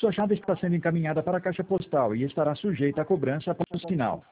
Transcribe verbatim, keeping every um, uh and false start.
Sua chave está sendo encaminhada para a caixa postal e estará sujeita à cobrança após o sinal.